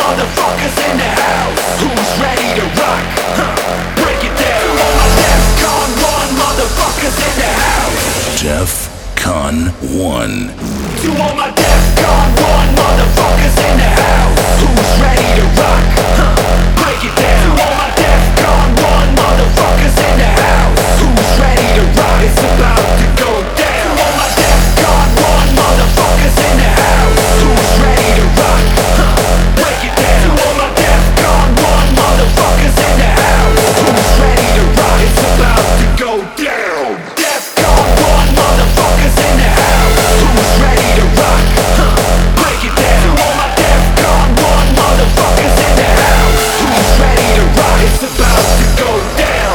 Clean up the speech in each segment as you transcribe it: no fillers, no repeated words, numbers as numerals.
motherfuckers in the house. Who's ready to rock? Break it down. To all my DEFCON 1 motherfuckers in the house. DEFCON 1. To all my DEFCON 1 motherfuckers in the house. Who's ready to rock? Break it down. To all my DEFCON 1 motherfuckers in the house. Who's ready to rock? It's about to go down. To all my DEFCON 1 motherfuckers in the house. Who's ready to rock? Break it down. To all my DEFCON 1 motherfuckers in the house. Who's ready to rock? It's about to go down. DEFCON 1 motherfuckers in the house. Who's ready to rock? Break it down. To all my DEFCON 1 motherfuckers in the house. Who's ready to rock? It's about to go down.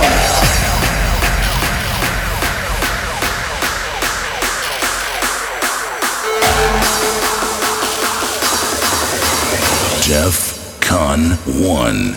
DEFCON 1.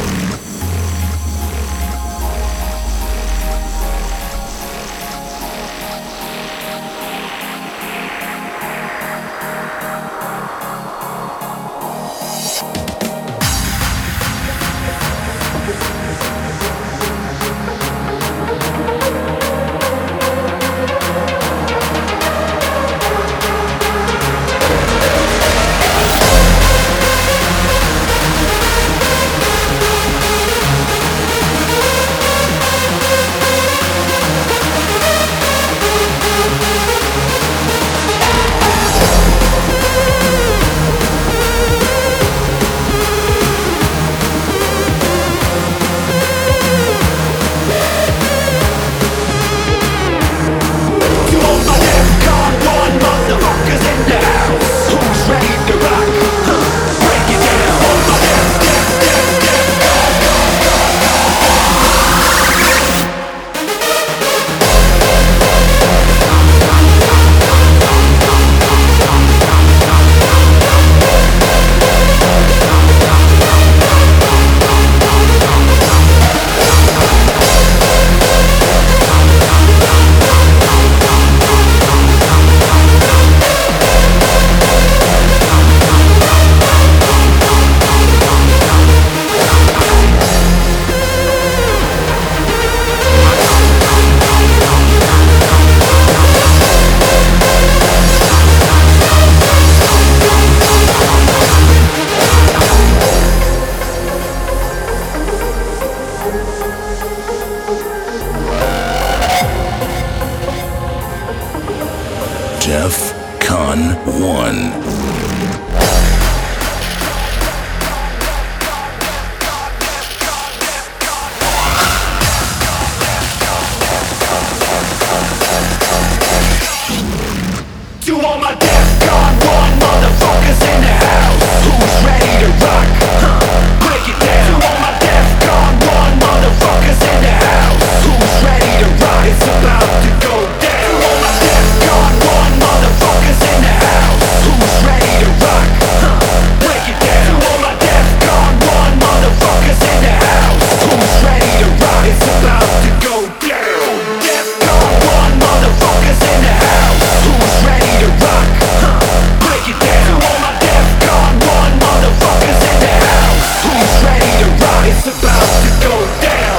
DEFCON 1. To all my DEFCON 1 motherfuckers in the house. Who's ready to rock? Break it down. To all my DEFCON 1 motherfuckers in the house. Who's ready to rock? It's about to go down. To all my DEFCON 1 motherfuckers in the house. Who's ready to rock? Break it down. To all my DEFCON 1 motherfuckers in the house. Who's ready to rock? It's about to go down. DEFCON 1 motherfuckers in the house. Who's ready to rock? Break it down. To all my DEFCON 1 motherfuckers in the house. Who's ready to rock? It's about to go down.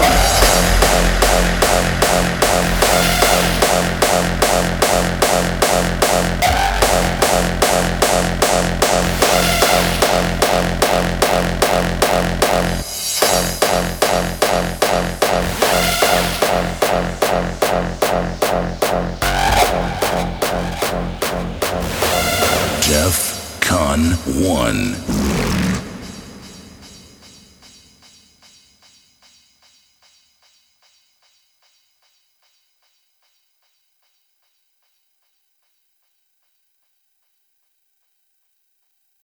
DEFCON 1.